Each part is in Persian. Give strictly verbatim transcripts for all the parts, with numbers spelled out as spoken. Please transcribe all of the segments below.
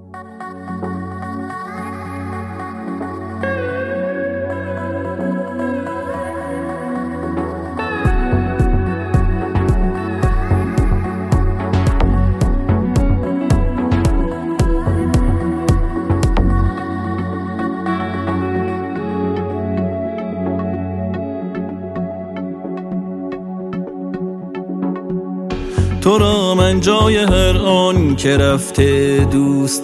تو را من جای هر آن که رفته دوست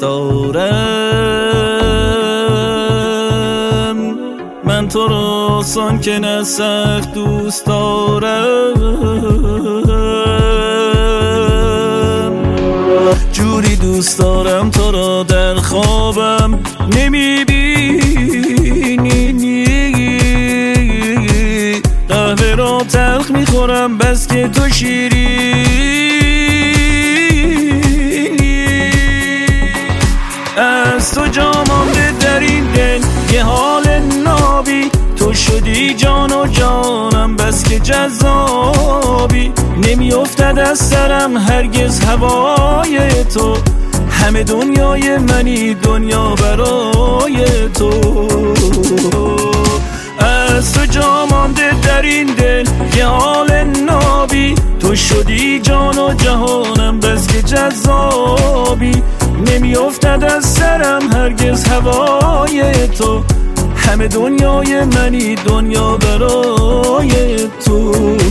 دارم، من تو را آسان که نه سخت دوست دارم. جوری دوست دارم تو را در خوابم نمیبینی، قهوه را تلخ میخورم بس که تو شیری. از تو جا مانده در این دل یه حال نابی، تو شدی جان و جانم بس که جذابی. نمیافتد از سرم هرگز هوای تو، همه دنیای منی دنیا برای تو. از تو جا مانده در این دل یه حال نابی، تو شدی جان و جهانم بس که جذابی. نمیافتد از سرم هرگز هوای تو، همه دنیای منی دنیا برای تو.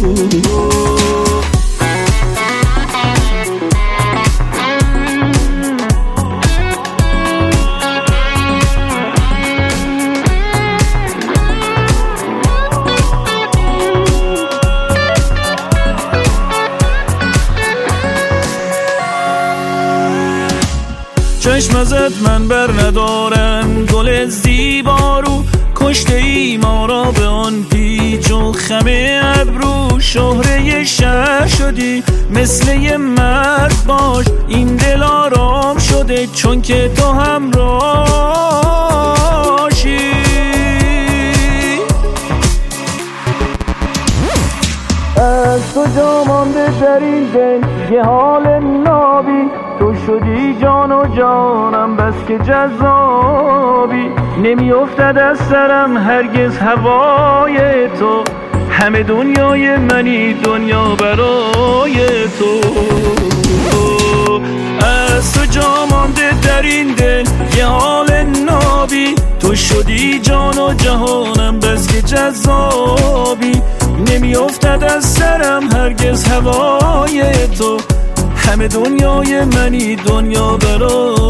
چشم ازت من بر ندارم گل زیبارو، کشته ای ما را به آن پیچ و خم ابرو. شهره شهر شدی مثل یه مرد باش، این دل آرام شده چون که تو همراهی. از تو جا مانده در این دل یه حال نابی، تو شدی جان و جانم بس که جذابی. نمیافتد از سرم هرگز هوای تو، همه دنیای منی دنیا برای تو. از تو جا مانده در این دل یه حال نابی، تو شدی جان و جهانم بس که جذابی. نمیافتد از سرم هرگز هوای تو، همه دنیای منی دنیا برای